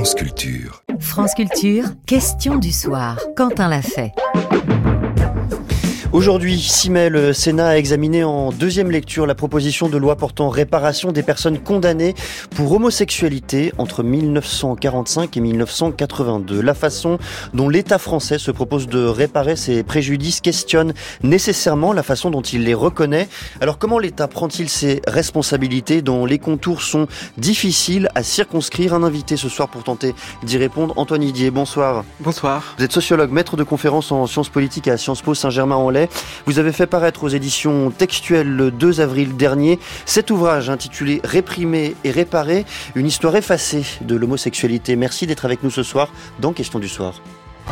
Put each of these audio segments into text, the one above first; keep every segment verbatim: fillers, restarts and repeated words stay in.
France Culture. France Culture, question du soir. Quentin l'a fait. Aujourd'hui, six mai, le Sénat a examiné en deuxième lecture la proposition de loi portant réparation des personnes condamnées pour homosexualité entre mille neuf cent quarante-cinq et mille neuf cent quatre-vingt-deux. La façon dont l'État français se propose de réparer ces préjudices questionne nécessairement la façon dont il les reconnaît. Alors comment l'État prend-il ses responsabilités dont les contours sont difficiles à circonscrire? Un invité ce soir pour tenter d'y répondre, Antoine Didier, bonsoir. Bonsoir. Vous êtes sociologue, maître de conférences en sciences politiques à Sciences Po Saint-Germain-en-Laye. Vous avez fait paraître aux éditions Textuelles le deux avril dernier cet ouvrage intitulé « Réprimer et réparer, une histoire effacée de l'homosexualité ». Merci d'être avec nous ce soir dans Question du soir.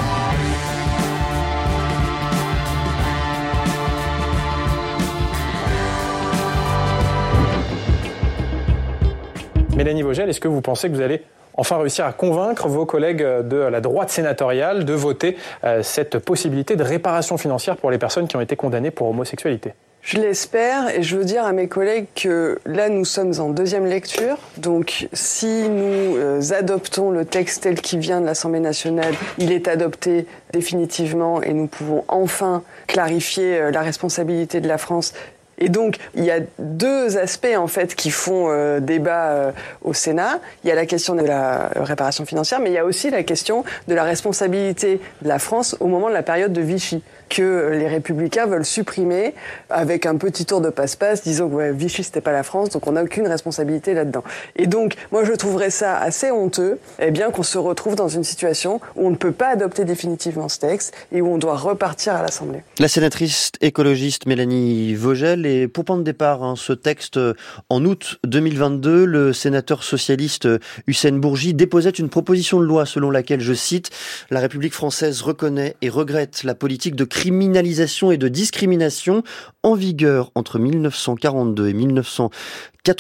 Mélanie Vogel, est-ce que vous pensez que vous allez enfin réussir à convaincre vos collègues de la droite sénatoriale de voter euh, cette possibilité de réparation financière pour les personnes qui ont été condamnées pour homosexualité? Je l'espère et je veux dire à mes collègues que là nous sommes en deuxième lecture, donc si nous euh, adoptons le texte tel qu'il vient de l'Assemblée nationale, il est adopté définitivement et nous pouvons enfin clarifier euh, la responsabilité de la France. Et donc, il y a deux aspects, en fait, qui font euh, débat euh, au Sénat. Il y a la question de la réparation financière, mais il y a aussi la question de la responsabilité de la France au moment de la période de Vichy, que les Républicains veulent supprimer avec un petit tour de passe-passe, disant que ouais, Vichy, c'était pas la France, donc on n'a aucune responsabilité là-dedans. Et donc, moi, je trouverais ça assez honteux, eh bien, qu'on se retrouve dans une situation où on ne peut pas adopter définitivement ce texte et où on doit repartir à l'Assemblée. La sénatrice écologiste Mélanie Vogel. Et pour point de départ, hein, ce texte, en août deux mille vingt-deux, le sénateur socialiste Hussein Bourgi déposait une proposition de loi selon laquelle, je cite, « La République française reconnaît et regrette la politique de criminalisation et de discrimination en vigueur entre mille neuf cent quarante-deux et mille neuf cent quatre-vingt-deux. »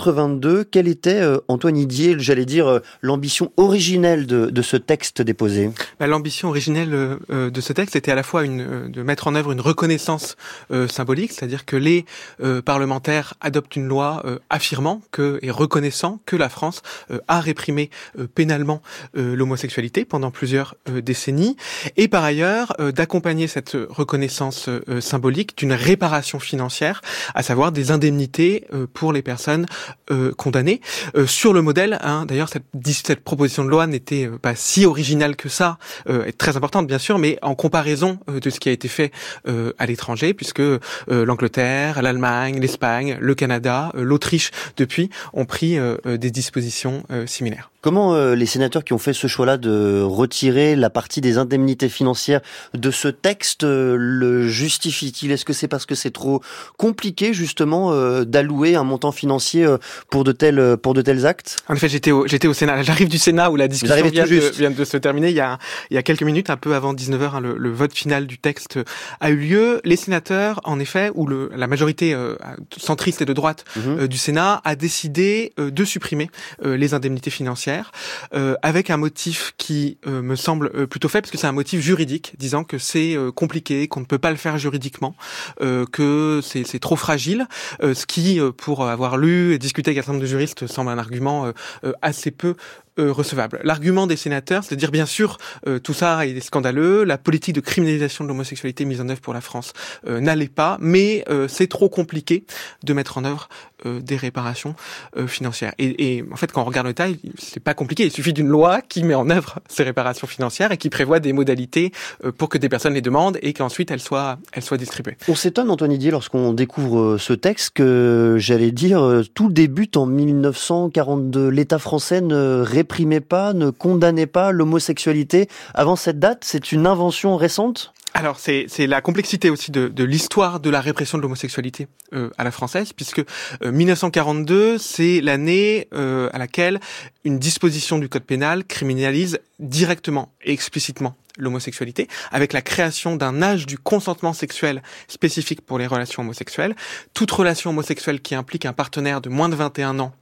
Quelle était, euh, Antoine Didier, j'allais dire, euh, l'ambition originelle de, de ce texte déposé? Bah, l'ambition originelle euh, de ce texte était à la fois une, euh, de mettre en œuvre une reconnaissance euh, symbolique, c'est-à-dire que les euh, parlementaires adoptent une loi euh, affirmant que, et reconnaissant que la France euh, a réprimé euh, pénalement euh, l'homosexualité pendant plusieurs euh, décennies, et par ailleurs euh, d'accompagner cette reconnaissance euh, symbolique d'une réparation financière, à savoir des indemnités euh, pour les personnes Euh, condamnés euh, sur le modèle. Hein, d'ailleurs, cette, cette proposition de loi n'était euh, pas si originale que ça, euh, est très importante bien sûr, mais en comparaison euh, de ce qui a été fait euh, à l'étranger, puisque euh, l'Angleterre, l'Allemagne, l'Espagne, le Canada, euh, l'Autriche depuis ont pris euh, des dispositions euh, similaires. Comment euh, les sénateurs qui ont fait ce choix-là de retirer la partie des indemnités financières de ce texte euh, le justifient-ils? Est-ce que c'est parce que c'est trop compliqué justement euh, d'allouer un montant financier euh, pour de tels pour de tels actes? En effet, j'étais au j'étais au Sénat. J'arrive du Sénat où la discussion vient de, vient de se terminer il y a il y a quelques minutes, un peu avant dix-neuf heures. Hein, le, le vote final du texte a eu lieu. Les sénateurs, en effet, ou le la majorité euh, centriste et de droite mmh. euh, du Sénat a décidé euh, de supprimer euh, les indemnités financières. Euh, avec un motif qui euh, me semble euh, plutôt faible, parce que c'est un motif juridique, disant que c'est euh, compliqué, qu'on ne peut pas le faire juridiquement, euh, que c'est, c'est trop fragile, euh, ce qui, euh, pour avoir lu et discuté avec un certain nombre de juristes, semble un argument euh, euh, assez peu Euh, recevable. L'argument des sénateurs, c'est de dire bien sûr euh, tout ça est scandaleux, la politique de criminalisation de l'homosexualité mise en œuvre pour la France euh, n'allait pas, mais euh, c'est trop compliqué de mettre en œuvre euh, des réparations euh, financières. Et, et en fait, quand on regarde le détail, c'est pas compliqué. Il suffit d'une loi qui met en œuvre ces réparations financières et qui prévoit des modalités euh, pour que des personnes les demandent et qu'ensuite elles soient elles soient distribuées. On s'étonne, Antoine Didier, lorsqu'on découvre ce texte que, j'allais dire, tout débute en mille neuf cent quarante-deux. L'État français ne réprimait pas, ne condamnait pas l'homosexualité avant cette date. C'est une invention récente? Alors c'est c'est la complexité aussi de de l'histoire de la répression de l'homosexualité euh, à la française, puisque euh, mille neuf cent quarante-deux c'est l'année euh, à laquelle une disposition du code pénal criminalise directement et explicitement l'homosexualité, avec la création d'un âge du consentement sexuel spécifique pour les relations homosexuelles. Toute relation homosexuelle qui implique un partenaire de moins de vingt et un ans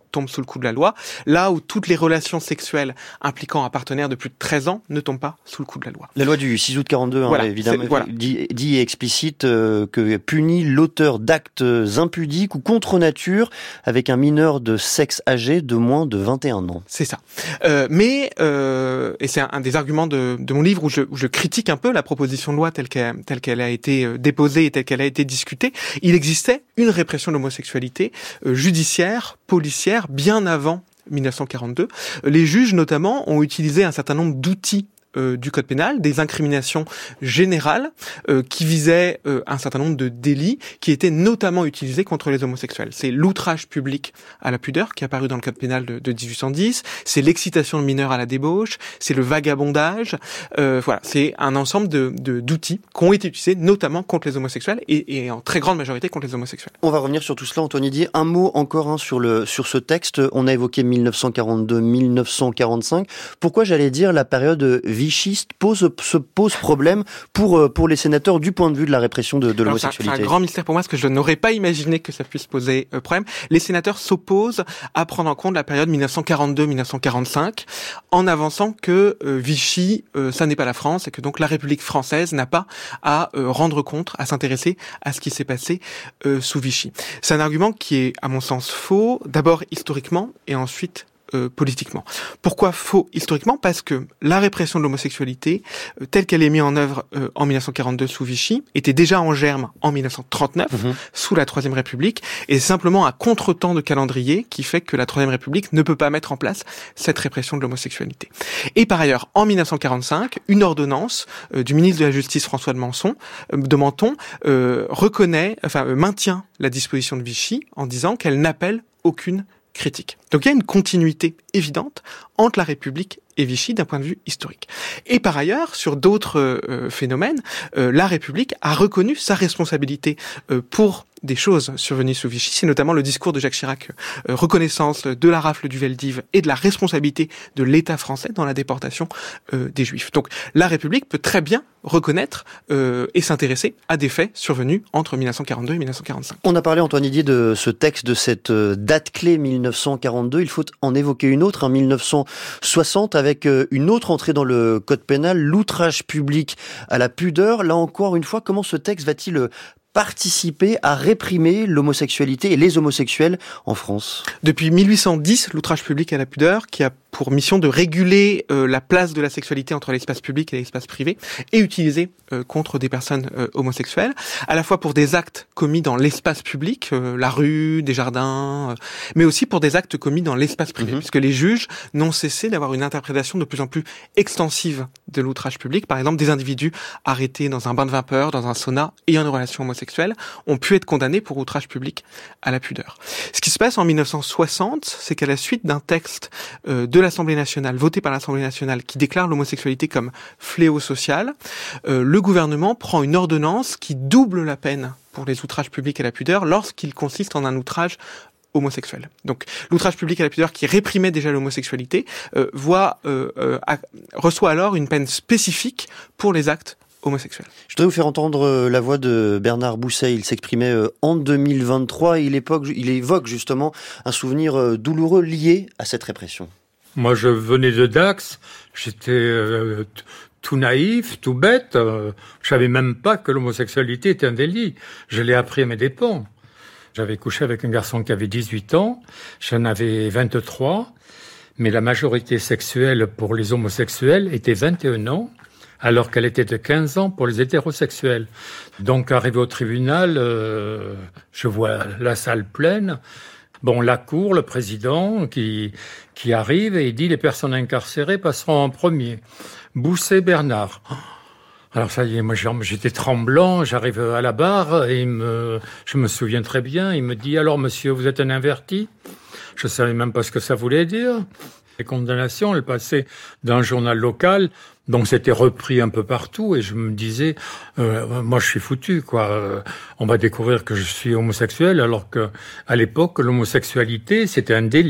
tombent sous le coup de la loi, là où toutes les relations sexuelles impliquant un partenaire de plus de treize ans ne tombent pas sous le coup de la loi. La loi du six août quarante-deux, voilà, hein, évidemment, voilà. dit, dit explicite euh, que punit l'auteur d'actes impudiques ou contre nature avec un mineur de sexe âgé de moins de vingt et un ans. C'est ça. Euh, mais, euh, et c'est un, un des arguments de, de mon livre où je, où je critique un peu la proposition de loi telle qu'elle, telle qu'elle a été déposée et telle qu'elle a été discutée, il existait une répression de l'homosexualité euh, judiciaire, policière, bien avant dix-neuf cent quarante-deux. Les juges, notamment, ont utilisé un certain nombre d'outils Euh, du code pénal, des incriminations générales euh, qui visaient euh, un certain nombre de délits qui étaient notamment utilisés contre les homosexuels. C'est l'outrage public à la pudeur qui est apparu dans le code pénal de, de dix-huit cent dix, c'est l'excitation de mineurs à la débauche, c'est le vagabondage, euh, voilà, c'est un ensemble de, de, d'outils qui ont été utilisés notamment contre les homosexuels et, et en très grande majorité contre les homosexuels. On va revenir sur tout cela, Antoine Didier. Un mot encore hein, sur, le, sur ce texte. On a évoqué dix-neuf cent quarante-deux dix-neuf cent quarante-cinq. Pourquoi j'allais dire la période vichiste pose, se pose problème pour, pour les sénateurs du point de vue de la répression de, de l'homosexualité? C'est un, un grand mystère pour moi, parce que je n'aurais pas imaginé que ça puisse poser euh, problème. Les sénateurs s'opposent à prendre en compte la période dix-neuf cent quarante-deux dix-neuf cent quarante-cinq en avançant que euh, Vichy, euh, ça n'est pas la France et que donc la République française n'a pas à euh, rendre compte, à s'intéresser à ce qui s'est passé euh, sous Vichy. C'est un argument qui est, à mon sens, faux, d'abord historiquement et ensuite Euh, politiquement. Pourquoi faux historiquement? Parce que la répression de l'homosexualité, euh, telle qu'elle est mise en œuvre euh, en dix-neuf cent quarante-deux sous Vichy, était déjà en germe en dix-neuf cent trente-neuf, mmh. sous la Troisième République, et c'est simplement un contretemps de calendrier qui fait que la Troisième République ne peut pas mettre en place cette répression de l'homosexualité. Et par ailleurs, en dix-neuf cent quarante-cinq, une ordonnance euh, du ministre de la Justice François de Menton, euh, de Menton euh, reconnaît, enfin euh, maintient la disposition de Vichy en disant qu'elle n'appelle aucune critique. Donc il y a une continuité évidente entre la République et Vichy d'un point de vue historique. Et par ailleurs, sur d'autres euh, phénomènes, euh, la République a reconnu sa responsabilité euh, pour des choses survenues sous Vichy. C'est notamment le discours de Jacques Chirac, euh, reconnaissance de la rafle du Veldiv et de la responsabilité de l'État français dans la déportation euh, des Juifs. Donc la République peut très bien reconnaître euh, et s'intéresser à des faits survenus entre dix-neuf cent quarante-deux et dix-neuf cent quarante-cinq. On a parlé, Antoine Didier, de ce texte, de cette date clé dix-neuf cent quarante-deux. Il faut en évoquer une autre, en dix-neuf cent soixante, avec une autre entrée dans le code pénal, l'outrage public à la pudeur. Là encore, une fois, comment ce texte va-t-il participer à réprimer l'homosexualité et les homosexuels en France? Depuis mille huit cent dix, l'outrage public à la pudeur, qui a pour mission de réguler euh, la place de la sexualité entre l'espace public et l'espace privé, est utilisé euh, contre des personnes euh, homosexuelles, à la fois pour des actes commis dans l'espace public, euh, la rue, des jardins, euh, mais aussi pour des actes commis dans l'espace privé, mmh. puisque les juges n'ont cessé d'avoir une interprétation de plus en plus extensive de l'outrage public. Par exemple, des individus arrêtés dans un bain de vapeur, dans un sauna, ayant une relation homosexuelle, ont pu être condamnés pour outrage public à la pudeur. Ce qui se passe en dix-neuf cent soixante, c'est qu'à la suite d'un texte euh, de l'Assemblée nationale, voté par l'Assemblée nationale, qui déclare l'homosexualité comme fléau social, euh, le gouvernement prend une ordonnance qui double la peine pour les outrages publics à la pudeur lorsqu'il consiste en un outrage homosexuel. Donc l'outrage public à la pudeur qui réprimait déjà l'homosexualité euh, voit, euh, euh, a, reçoit alors une peine spécifique pour les actes homosexuels. Je voudrais vous faire entendre la voix de Bernard Bousset. Il s'exprimait en deux mille vingt-trois et il évoque, il évoque justement un souvenir douloureux lié à cette répression. Moi, je venais de Dax, j'étais euh, tout naïf, tout bête. Euh, je savais même pas que l'homosexualité était un délit. Je l'ai appris à mes dépens. J'avais couché avec un garçon qui avait dix-huit ans, j'en avais vingt-trois, mais la majorité sexuelle pour les homosexuels était vingt et un ans, alors qu'elle était de quinze ans pour les hétérosexuels. Donc, arrivé au tribunal, euh, je vois la salle pleine. Bon, la cour, le président qui, qui arrive et il dit les personnes incarcérées passeront en premier. Bousset Bernard. Alors ça y est, moi j'étais tremblant, j'arrive à la barre et il me, je me souviens très bien, il me dit « Alors monsieur, vous êtes un inverti ?» Je savais même pas ce que ça voulait dire. Les condamnations, elles passaient d'un journal local, donc c'était repris un peu partout et je me disais euh, moi je suis foutu quoi. Euh, on va découvrir que je suis homosexuel alors que à l'époque l'homosexualité c'était un délit.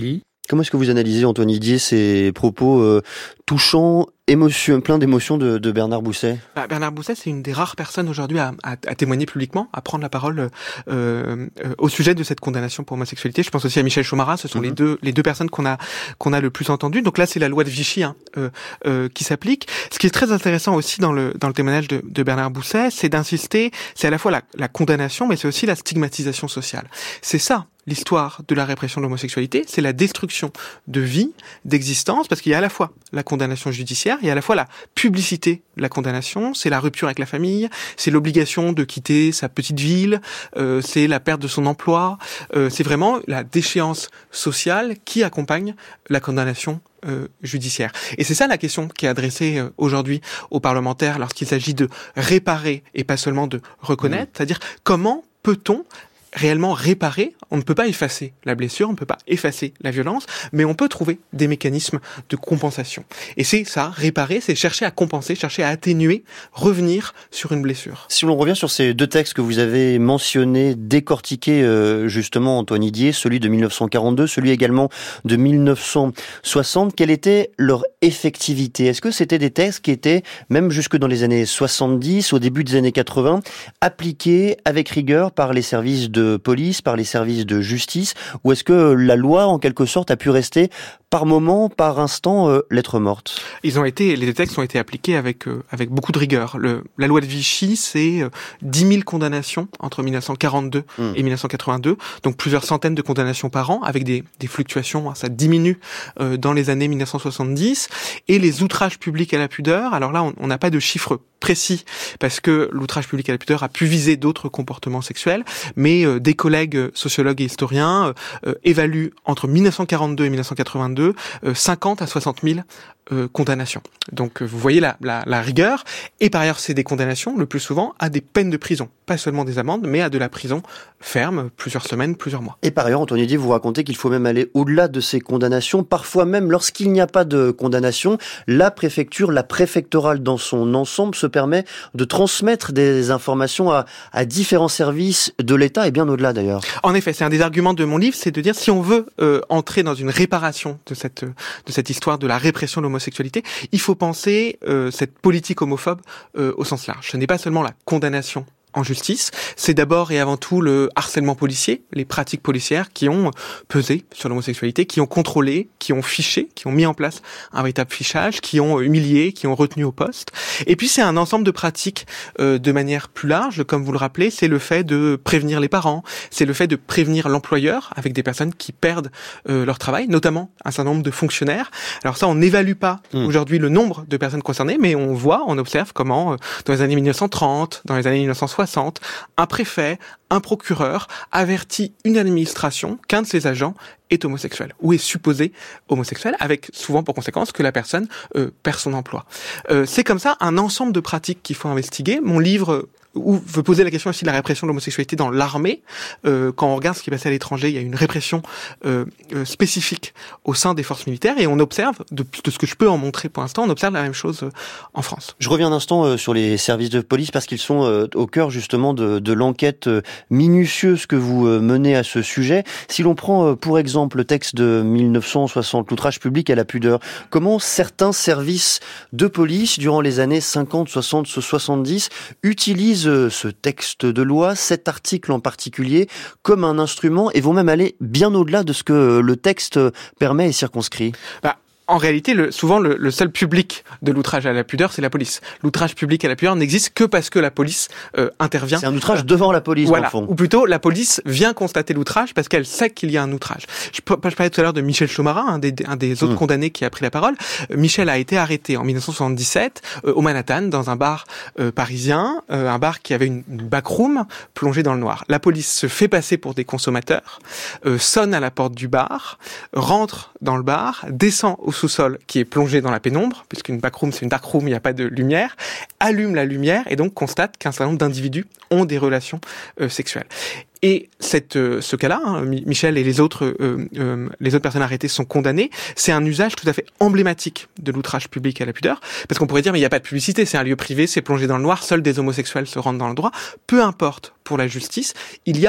Comment est-ce que vous analysez, Antoine Didier, ces propos euh, touchants, émotion, plein d'émotions de, de Bernard Bousset? bah, Bernard Bousset, c'est une des rares personnes aujourd'hui à, à, à témoigner publiquement, à prendre la parole euh, euh, au sujet de cette condamnation pour homosexualité. Je pense aussi à Michel Chomara. Ce sont mm-hmm. les deux les deux personnes qu'on a qu'on a le plus entendues. Donc là, c'est la loi de Vichy hein, euh, euh, qui s'applique. Ce qui est très intéressant aussi dans le dans le témoignage de, de Bernard Bousset, c'est d'insister. C'est à la fois la, la condamnation, mais c'est aussi la stigmatisation sociale. C'est ça. L'histoire de la répression de l'homosexualité, c'est la destruction de vie, d'existence, parce qu'il y a à la fois la condamnation judiciaire, il y a à la fois la publicité de la condamnation, c'est la rupture avec la famille, c'est l'obligation de quitter sa petite ville, euh, c'est la perte de son emploi, euh, c'est vraiment la déchéance sociale qui accompagne la condamnation Euh, judiciaire. Et c'est ça la question qui est adressée euh, aujourd'hui aux parlementaires lorsqu'il s'agit de réparer et pas seulement de reconnaître, mmh. c'est-à-dire comment peut-on réellement réparer. On ne peut pas effacer la blessure, on ne peut pas effacer la violence, mais on peut trouver des mécanismes de compensation. Et c'est ça, réparer, c'est chercher à compenser, chercher à atténuer, revenir sur une blessure. Si l'on revient sur ces deux textes que vous avez mentionnés, décortiqués euh, justement, Antoine Didier, celui de mille neuf cent quarante-deux, celui également de mille neuf cent soixante, quelle était leur effectivité? Est-ce que c'était des textes qui étaient, même jusque dans les années soixante-dix, au début des années quatre-vingts, appliqués avec rigueur par les services de police, par les services de justice, ou est-ce que la loi, en quelque sorte, a pu rester par moment, par instant, euh, lettre morte? Ils ont été, les textes ont été appliqués avec euh, avec beaucoup de rigueur. Le, la loi de Vichy, c'est euh, dix mille condamnations entre mille neuf cent quarante-deux mmh. et mille neuf cent quatre-vingt-deux, donc plusieurs centaines de condamnations par an, avec des, des fluctuations. Hein, ça diminue euh, dans les années mille neuf cent soixante-dix. Et les outrages publics à la pudeur, alors là, on n'a pas de chiffres précis, parce que l'outrage public à la pudeur a pu viser d'autres comportements sexuels, mais euh, des collègues sociologues et historiens euh, évaluent entre mille neuf cent quarante-deux et mille neuf cent quatre-vingt-deux euh, cinquante à soixante mille euh, condamnations. Donc vous voyez la, la, la rigueur, et par ailleurs c'est des condamnations, le plus souvent, à des peines de prison. Pas seulement des amendes, mais à de la prison ferme, plusieurs semaines, plusieurs mois. Et par ailleurs, Antoine Didier, vous racontez qu'il faut même aller au-delà de ces condamnations. Parfois même, lorsqu'il n'y a pas de condamnation, la préfecture, la préfectorale dans son ensemble se permet de transmettre des informations à, à différents services de l'État et bien au-delà d'ailleurs. En effet, c'est un des arguments de mon livre, c'est de dire si on veut euh, entrer dans une réparation de cette de cette histoire de la répression de l'homosexualité, il faut penser euh, cette politique homophobe euh, au sens large. Ce n'est pas seulement la condamnation en justice, c'est d'abord et avant tout le harcèlement policier, les pratiques policières qui ont pesé sur l'homosexualité, qui ont contrôlé, qui ont fiché, qui ont mis en place un véritable fichage, qui ont humilié, qui ont retenu au poste. Et puis c'est un ensemble de pratiques euh, de manière plus large, comme vous le rappelez, c'est le fait de prévenir les parents, c'est le fait de prévenir l'employeur avec des personnes qui perdent euh, leur travail, notamment un certain nombre de fonctionnaires. Alors ça, on n'évalue pas mmh. aujourd'hui le nombre de personnes concernées, mais on voit, on observe comment euh, dans les années mille neuf cent trente, dans les années mille neuf cent soixante, un préfet, un procureur avertit une administration qu'un de ses agents est homosexuel ou est supposé homosexuel, avec souvent pour conséquence que la personne euh, perd son emploi. Euh, c'est comme ça un ensemble de pratiques qu'il faut investiguer. Mon livre ou veut poser la question aussi de la répression de l'homosexualité dans l'armée. Euh, quand on regarde ce qui est passé à l'étranger, il y a une répression euh, euh, spécifique au sein des forces militaires, et on observe, de, de ce que je peux en montrer pour l'instant, on observe la même chose euh, en France. Je reviens un instant euh, sur les services de police, parce qu'ils sont euh, au cœur justement de, de l'enquête euh, minutieuse que vous euh, menez à ce sujet. Si l'on prend euh, pour exemple le texte de mille neuf cent soixante, l'outrage public à la pudeur, comment certains services de police, durant les années cinquante, soixante, soixante-dix, utilisent ce texte de loi, cet article en particulier, comme un instrument, et vont même aller bien au-delà de ce que le texte permet et circonscrit? Bah. En réalité, le, souvent, le, le seul public de l'outrage à la pudeur, c'est la police. L'outrage public à la pudeur n'existe que parce que la police euh, intervient. C'est un outrage devant la police, voilà. dans le fond. Ou plutôt, la police vient constater l'outrage parce qu'elle sait qu'il y a un outrage. Je, je parlais tout à l'heure de Michel Chomara, un des, un des autres mmh. condamnés qui a pris la parole. Euh, Michel a été arrêté en mille neuf cent soixante-dix-sept euh, au Manhattan, dans un bar euh, parisien, euh, un bar qui avait une, une backroom plongée dans le noir. La police se fait passer pour des consommateurs, euh, sonne à la porte du bar, rentre dans le bar, descend au sous-sol qui est plongé dans la pénombre, puisqu'une backroom c'est une darkroom, il n'y a pas de lumière, allume la lumière et donc constate qu'un certain nombre d'individus ont des relations euh, sexuelles. Et cette, euh, ce cas-là, hein, Michel et les autres, euh, euh, les autres personnes arrêtées sont condamnées. C'est un usage tout à fait emblématique de l'outrage public à la pudeur, parce qu'on pourrait dire mais il n'y a pas de publicité, c'est un lieu privé, c'est plongé dans le noir, seuls des homosexuels se rendent dans le droit. Peu importe pour la justice, il y a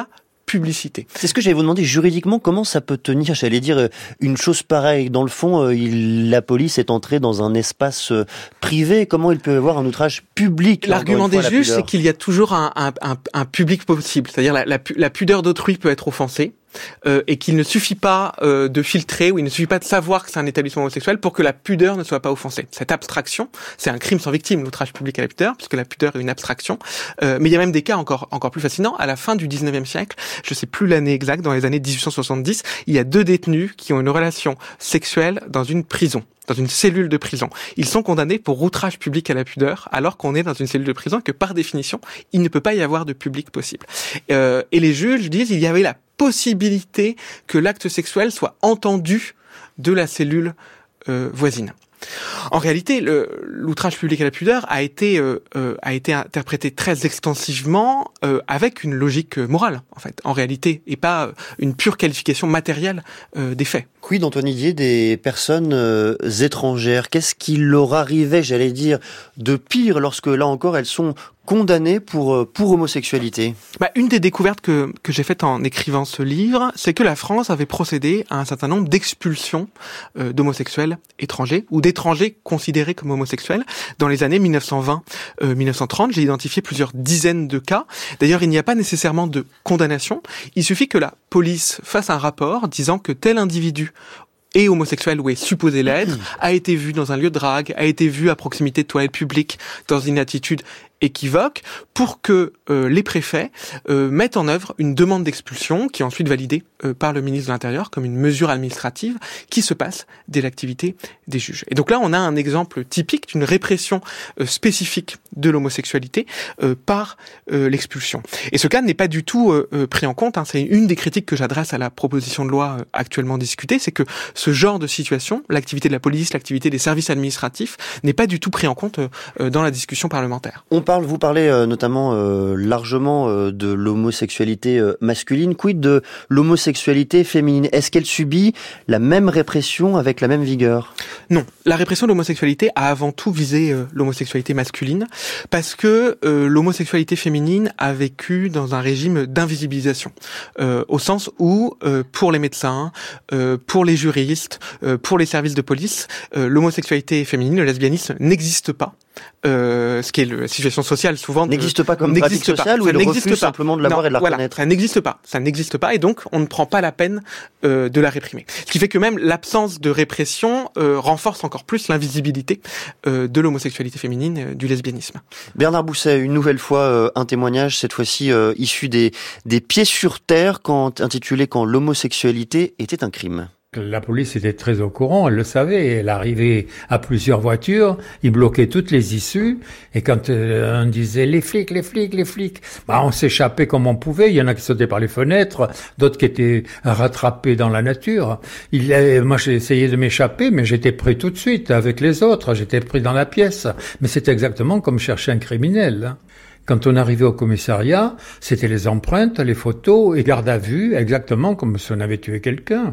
publicité. C'est ce que j'allais vous demander juridiquement, comment ça peut tenir? J'allais dire une chose pareille. Dans le fond, il, la police est entrée dans un espace privé. Comment il peut y avoir un outrage public? L'argument des juges, c'est qu'il y a toujours un, un, un, un public possible. C'est-à-dire la, la, la pudeur d'autrui peut être offensée. Euh, et qu'il ne suffit pas euh, de filtrer, ou il ne suffit pas de savoir que c'est un établissement homosexuel pour que la pudeur ne soit pas offensée. Cette abstraction, c'est un crime sans victime, l'outrage public à la pudeur, puisque la pudeur est une abstraction. Euh, mais il y a même des cas encore encore plus fascinants. À la fin du dix-neuvième siècle, je sais plus l'année exacte, dans les années dix-huit cent soixante-dix, il y a deux détenus qui ont une relation sexuelle dans une prison, dans une cellule de prison. Ils sont condamnés pour outrage public à la pudeur, alors qu'on est dans une cellule de prison, que par définition, il ne peut pas y avoir de public possible. Euh, et les juges disent il y avait la possibilité que l'acte sexuel soit entendu de la cellule euh, voisine. En réalité, le, l'outrage public à la pudeur a été euh, euh, a été interprété très extensivement euh, avec une logique morale, en fait, en réalité, et pas une pure qualification matérielle euh, des faits. Quid, Antoine Didier, des personnes euh, étrangères? Qu'est-ce qui leur arrivait, j'allais dire, de pire lorsque, là encore, elles sont condamnées pour pour homosexualité? Bah, une des découvertes que que j'ai faites en écrivant ce livre, c'est que la France avait procédé à un certain nombre d'expulsions euh, d'homosexuels étrangers ou d'étrangers considérés comme homosexuels dans les années mille neuf cent vingt euh, mille neuf cent trente. J'ai identifié plusieurs dizaines de cas. D'ailleurs, il n'y a pas nécessairement de condamnation. Il suffit que la police fasse un rapport disant que tel individu est homosexuel ou est supposé l'être, a été vu dans un lieu de drague, a été vu à proximité de toilettes publiques dans une attitude équivoque, pour que euh, les préfets euh, mettent en œuvre une demande d'expulsion qui est ensuite validée euh, par le ministre de l'Intérieur comme une mesure administrative qui se passe dès l'activité des juges. Et donc là, on a un exemple typique d'une répression euh, spécifique de l'homosexualité euh, par euh, l'expulsion. Et ce cas n'est pas du tout euh, euh, pris en compte, hein. C'est une des critiques que j'adresse à la proposition de loi euh, actuellement discutée, c'est que ce genre de situation, l'activité de la police, l'activité des services administratifs, n'est pas du tout pris en compte euh, dans la discussion parlementaire. On parle, vous parlez euh, notamment euh, largement euh, de l'homosexualité euh, masculine. Quid de l'homosexualité féminine? Est-ce qu'elle subit la même répression avec la même vigueur? Non, la répression de l'homosexualité a avant tout visé euh, l'homosexualité masculine, parce que euh, l'homosexualité féminine a vécu dans un régime d'invisibilisation, euh, au sens où, euh, pour les médecins, euh, pour les juristes, euh, pour les services de police, euh, l'homosexualité féminine, le lesbianisme n'existe pas. Euh, ce qui est la situation sociale souvent n'existe pas comme pratique sociale, ou il refuse simplement de l'avoir et de la voilà, reconnaître. Ça n'existe pas, ça n'existe pas, et donc on ne prend pas la peine euh, de la réprimer. Ce qui fait que même l'absence de répression euh, renforce encore plus l'invisibilité euh, de l'homosexualité féminine, euh, du lesbianisme. Bernard Bousset, une nouvelle fois euh, un témoignage, cette fois-ci euh, issu des des pieds sur terre, quand intitulé quand l'homosexualité était un crime. La police était très au courant, elle le savait, elle arrivait à plusieurs voitures, ils bloquaient toutes les issues, et quand euh, on disait les flics, les flics, les flics, bah on s'échappait comme on pouvait, il y en a qui sautaient par les fenêtres, d'autres qui étaient rattrapés dans la nature. Il, euh, moi j'ai essayé de m'échapper, mais j'étais pris tout de suite avec les autres, j'étais pris dans la pièce, mais c'est exactement comme chercher un criminel, hein. Quand on arrivait au commissariat, c'était les empreintes, les photos et garde à vue, exactement comme si on avait tué quelqu'un.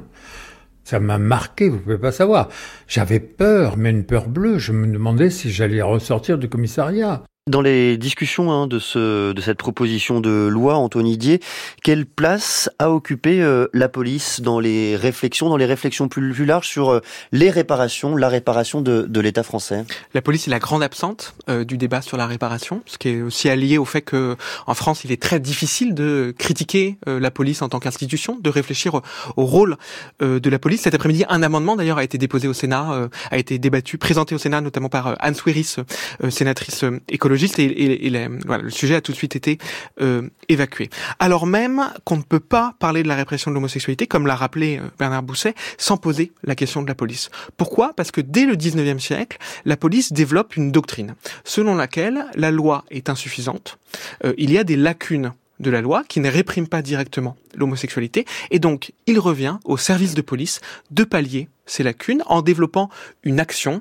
Ça m'a marqué, vous pouvez pas savoir. J'avais peur, mais une peur bleue. Je me demandais si j'allais ressortir du commissariat. Dans les discussions hein, de ce de cette proposition de loi, Antoine Didier, quelle place a occupé euh, la police dans les réflexions, dans les réflexions plus, plus larges sur euh, les réparations, la réparation de, de l'État français? La police est la grande absente euh, du débat sur la réparation, ce qui est aussi allié au fait que en France, il est très difficile de critiquer euh, la police en tant qu'institution, de réfléchir au, au rôle euh, de la police. Cet après-midi, un amendement d'ailleurs a été déposé au Sénat, euh, a été débattu, présenté au Sénat, notamment par euh, Anne Souiris, euh, sénatrice euh, écologiste. Et, et, et les, voilà, le sujet a tout de suite été euh, évacué. Alors même qu'on ne peut pas parler de la répression de l'homosexualité, comme l'a rappelé euh, Bernard Bousset, sans poser la question de la police. Pourquoi ? Parce que dès le dix-neuvième siècle, la police développe une doctrine selon laquelle la loi est insuffisante, euh, il y a des lacunes de la loi qui ne réprime pas directement l'homosexualité, et donc il revient au service de police de pallier ces lacunes en développant une action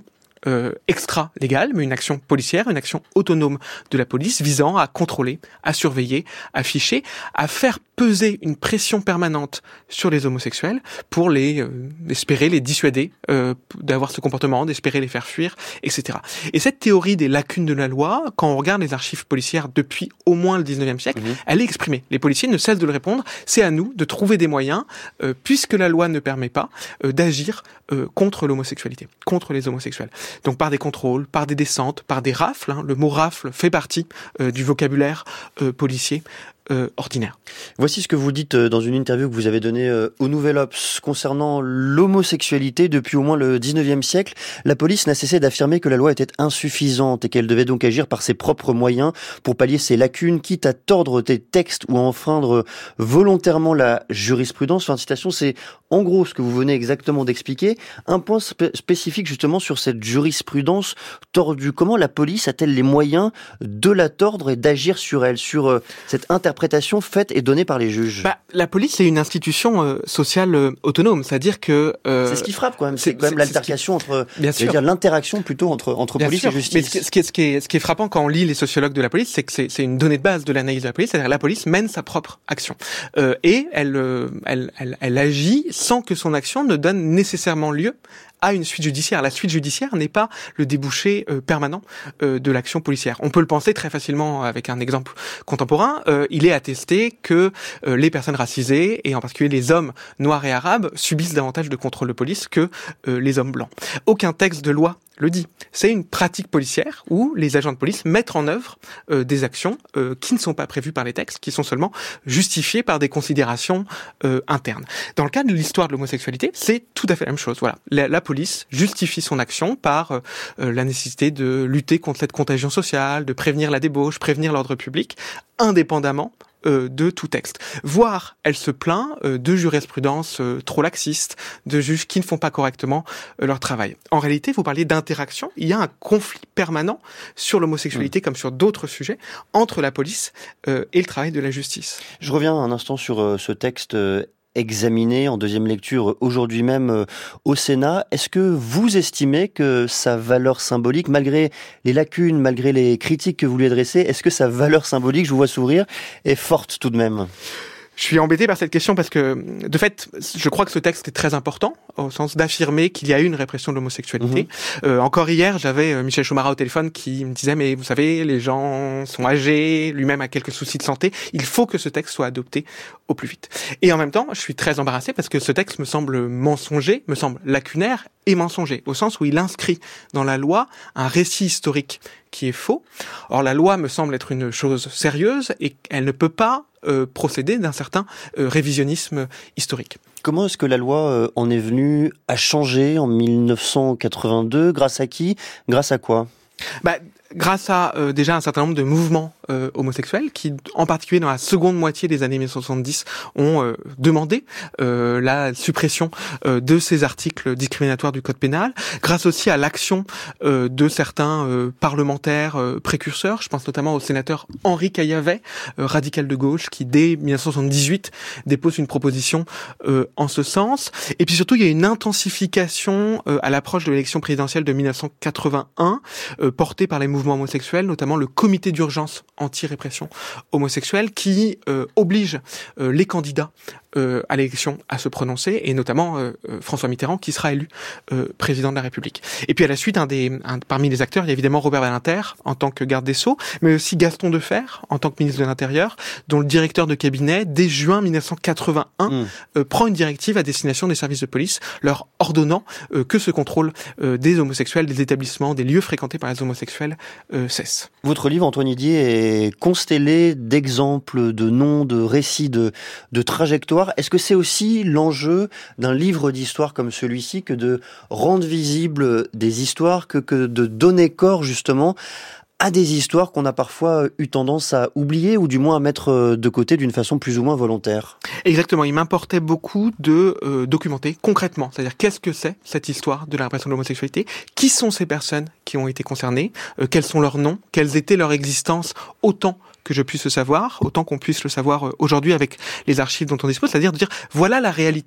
euh, extra-légale, mais une action policière, une action autonome de la police visant à contrôler, à surveiller, à ficher, à faire peser une pression permanente sur les homosexuels pour les euh, espérer les dissuader euh, d'avoir ce comportement, d'espérer les faire fuir, et cetera. Et cette théorie des lacunes de la loi, quand on regarde les archives policières depuis au moins le dix-neuvième siècle, mmh. elle est exprimée. Les policiers ne cessent de le répondre. C'est à nous de trouver des moyens, euh, puisque la loi ne permet pas, euh, d'agir euh, contre l'homosexualité, contre les homosexuels. Donc par des contrôles, par des descentes, par des rafles. Hein, le mot rafle fait partie euh, du vocabulaire euh, policier. Euh, ordinaire. Voici ce que vous dites dans une interview que vous avez donnée au Nouvel Obs concernant l'homosexualité. Depuis au moins le dix-neuvième siècle, la police n'a cessé d'affirmer que la loi était insuffisante et qu'elle devait donc agir par ses propres moyens pour pallier ses lacunes, quitte à tordre des textes ou à enfreindre volontairement la jurisprudence. Fin de citation, c'est en gros ce que vous venez exactement d'expliquer. Un point spé- spécifique justement sur cette jurisprudence tordue. Comment la police a-t-elle les moyens de la tordre et d'agir sur elle, sur euh, cette interprétation interprétation faite et donnée par les juges? Bah, la police est une institution euh, sociale euh, autonome, c'est-à-dire que euh, c'est ce qui frappe quand même. C'est, c'est quand même c'est, l'altercation qui... entre, bien sûr, dire l'interaction plutôt entre entre bien police sûr. et justice. Mais ce qui, ce, qui est, ce, qui est, ce qui est frappant quand on lit les sociologues de la police, c'est que c'est, c'est une donnée de base de l'analyse de la police, c'est-à-dire que la police mène sa propre action euh, et elle, euh, elle, elle, elle agit sans que son action ne donne nécessairement lieu à une suite judiciaire. La suite judiciaire n'est pas le débouché euh, permanent euh, de l'action policière. On peut le penser très facilement avec un exemple contemporain. Euh, il est attesté que euh, les personnes racisées, et en particulier les hommes noirs et arabes, subissent davantage de contrôle de police que euh, les hommes blancs. Aucun texte de loi le dit. C'est une pratique policière où les agents de police mettent en œuvre euh, des actions euh, qui ne sont pas prévues par les textes, qui sont seulement justifiées par des considérations euh, internes. Dans le cas de l'histoire de l'homosexualité, c'est tout à fait la même chose. Voilà, la, la police justifie son action par euh, la nécessité de lutter contre cette contagion sociale, de prévenir la débauche, prévenir l'ordre public, indépendamment Euh, de tout texte. Voire, elle se plaint euh, de jurisprudence euh, trop laxiste, de juges qui ne font pas correctement euh, leur travail. En réalité, vous parliez d'interaction, il y a un conflit permanent sur l'homosexualité, mmh. comme sur d'autres sujets, entre la police euh, et le travail de la justice. Je reviens un instant sur euh, ce texte euh, examiné en deuxième lecture aujourd'hui même euh, au Sénat. Est-ce que vous estimez que sa valeur symbolique, malgré les lacunes, malgré les critiques que vous lui adressez, est-ce que sa valeur symbolique, je vous vois sourire, est forte tout de même ? Je suis embêté par cette question parce que, de fait, je crois que ce texte est très important au sens d'affirmer qu'il y a eu une répression de l'homosexualité. Mmh. Euh, encore hier, j'avais Michel Chomara au téléphone qui me disait « Mais vous savez, les gens sont âgés, lui-même a quelques soucis de santé. Il faut que ce texte soit adopté au plus vite. » Et en même temps, je suis très embarrassé parce que ce texte me semble mensonger, me semble lacunaire et mensonger, au sens où il inscrit dans la loi un récit historique qui est faux. Or, la loi me semble être une chose sérieuse et elle ne peut pas euh, procéder d'un certain euh, révisionnisme historique. Comment est-ce que la loi euh, en est venue à changer en dix-neuf cent quatre-vingt-deux? Grâce à qui? Grâce à quoi? Bah, grâce à euh, déjà un certain nombre de mouvements euh, homosexuels qui, en particulier dans la seconde moitié des années mille neuf cent soixante-dix, ont euh, demandé euh, la suppression euh, de ces articles discriminatoires du Code pénal. Grâce aussi à l'action euh, de certains euh, parlementaires euh, précurseurs. Je pense notamment au sénateur Henri Caillavet, euh, radical de gauche, qui dès dix-neuf cent soixante-dix-huit dépose une proposition euh, en ce sens. Et puis surtout, il y a une intensification euh, à l'approche de l'élection présidentielle de dix-neuf cent quatre-vingt-un, euh, portée par les mouvements homosexuels, notamment le comité d'urgence anti-répression homosexuelle, qui euh, oblige euh, les candidats euh, à l'élection à se prononcer, et notamment euh, François Mitterrand, qui sera élu euh, président de la République. Et puis à la suite, un des, un, parmi les acteurs, il y a évidemment Robert Badinter, en tant que garde des Sceaux, mais aussi Gaston Defferre, en tant que ministre de l'Intérieur, dont le directeur de cabinet, dès juin dix-neuf cent quatre-vingt-un, mmh. euh, prend une directive à destination des services de police, leur ordonnant euh, que ce contrôle euh, des homosexuels, des établissements, des lieux fréquentés par les homosexuels euh, cesse. Votre livre, Antoine Hédier, est constellé d'exemples, de noms, de récits, de, de trajectoires. Est-ce que c'est aussi l'enjeu d'un livre d'histoire comme celui-ci que de rendre visibles des histoires, que, que de donner corps justement à des histoires qu'on a parfois eu tendance à oublier ou du moins à mettre de côté d'une façon plus ou moins volontaire? Exactement, il m'importait beaucoup de euh, documenter concrètement, c'est-à-dire qu'est-ce que c'est cette histoire de la répression de l'homosexualité, qui sont ces personnes qui ont été concernées, euh, quels sont leurs noms, quelles étaient leurs existences, autant que je puisse le savoir, autant qu'on puisse le savoir aujourd'hui avec les archives dont on dispose, c'est-à-dire de dire voilà la réalité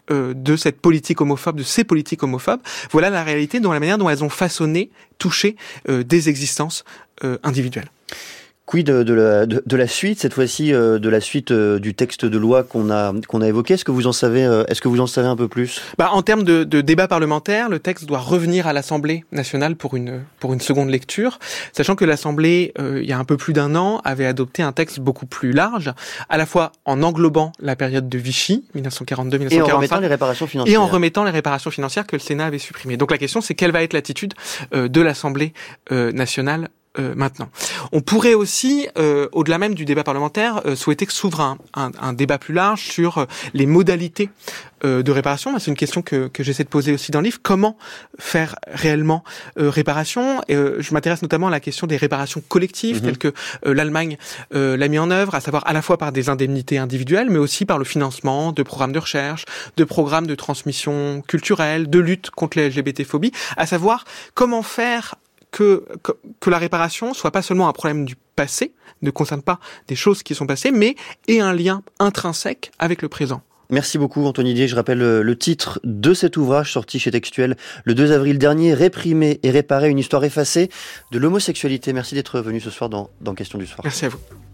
euh, de cette politique homophobe, de ces politiques homophobes. Voilà la réalité, dans la manière dont elles ont façonné, touché euh, des existences euh, individuelles. Quid de, de, la, de, de la suite, cette fois-ci euh, de la suite euh, du texte de loi qu'on a qu'on a évoqué. Est-ce que vous en savez euh, Est-ce que vous en savez un peu plus? Bah, en termes de, de débat parlementaire, le texte doit revenir à l'Assemblée nationale pour une pour une seconde lecture, sachant que l'Assemblée, euh, il y a un peu plus d'un an, avait adopté un texte beaucoup plus large, à la fois en englobant la période de Vichy, dix-neuf cent quarante-deux dix-neuf cent quarante-cinq, et en remettant les réparations financières, et en remettant les réparations financières que le Sénat avait supprimées. Donc la question, c'est quelle va être l'attitude euh, de l'Assemblée euh, nationale Euh, maintenant. On pourrait aussi, euh, au-delà même du débat parlementaire, euh, souhaiter que s'ouvre un, un, un débat plus large sur euh, les modalités euh, de réparation. C'est une question que, que j'essaie de poser aussi dans le livre. Comment faire réellement euh, réparation? Et, euh, je m'intéresse notamment à la question des réparations collectives, mmh. telles que euh, l'Allemagne euh, l'a mis en œuvre, à savoir à la fois par des indemnités individuelles, mais aussi par le financement de programmes de recherche, de programmes de transmission culturelle, de lutte contre les L G B T-phobie, à savoir comment faire Que, que, que la réparation soit pas seulement un problème du passé, ne concerne pas des choses qui sont passées, mais ait un lien intrinsèque avec le présent. Merci beaucoup Anthony Dié. Je rappelle le titre de cet ouvrage sorti chez Textuel le deux avril dernier, Réprimer et réparer, une histoire effacée de l'homosexualité. Merci d'être venu ce soir dans, dans Question du Soir. Merci à vous.